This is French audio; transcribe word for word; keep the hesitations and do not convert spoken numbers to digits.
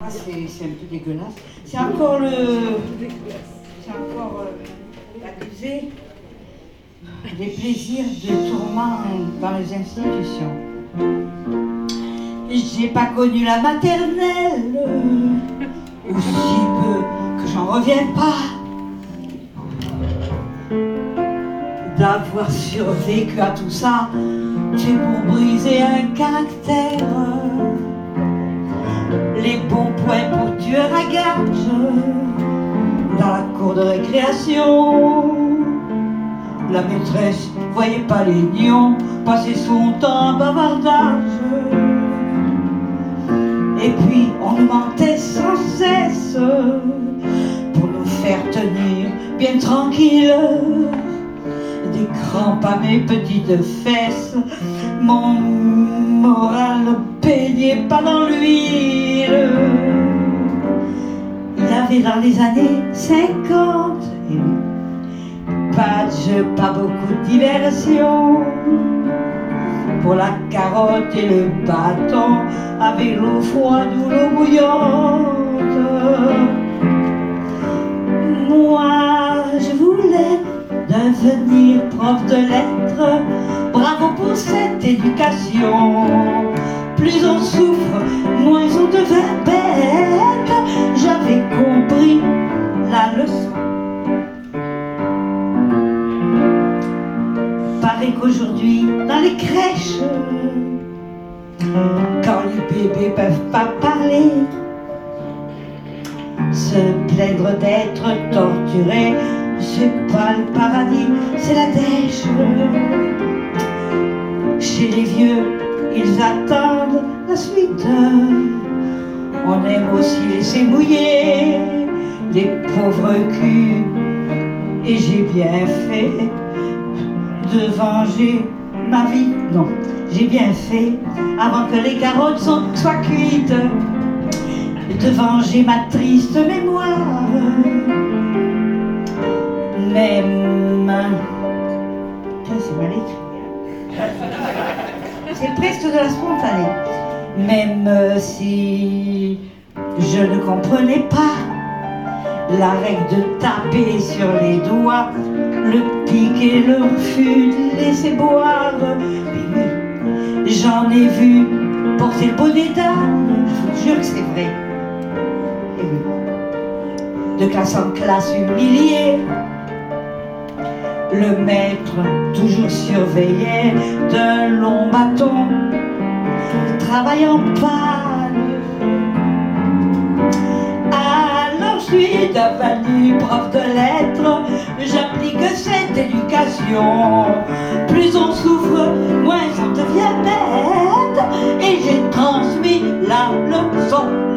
C'est, c'est un peu dégueulasse. C'est encore le. C'est encore euh, l'accusé des plaisirs de tourment dans les institutions. J'ai pas connu la maternelle, aussi peu que j'en reviens pas d'avoir survécu à tout ça. C'est pour briser un caractère. Les bons points pour tueur à gage dans la cour de récréation. La maîtresse voyait pas les nions passer son temps en bavardage. Et puis on nous mentait sans cesse pour nous faire tenir bien tranquilles. Des crampes à mes petites fesses, mon moral peignait pas dans l'huile. Il avait dans les années cinquante, pas de jeu, pas beaucoup de diversion. Pour la carotte et le bâton, avec l'eau froide ou l'eau bouillante. Moi, je voulais devenir prof de lettres, bravo pour cette éducation. Plus on souffre, moins on devient bête. J'avais compris la leçon. Paraît qu'aujourd'hui, dans les crèches, quand les bébés peuvent pas parler, se plaindre d'être torturés, c'est pas le paradis, c'est la dèche. Chez les vieux, ils attendent la suite. On aime aussi laisser mouiller les pauvres culs. Et j'ai bien fait de venger ma vie. Non, j'ai bien fait, avant que les carottes soient cuites, de venger ma triste mémoire. Même... C'est mal écrit. C'est presque de la spontanée. Même si je ne comprenais pas la règle de taper sur les doigts, le pic et le refus de laisser boire. Mais oui, j'en ai vu porter le bonnet d'âne, je vous jure que c'est vrai. Et oui, de classe en classe humiliée, le maître toujours surveillait d'un long bâton, travail en panne. Alors je suis devenue prof de lettres, j'applique cette éducation. Plus on souffre, moins on devient bête, et j'ai transmis la leçon.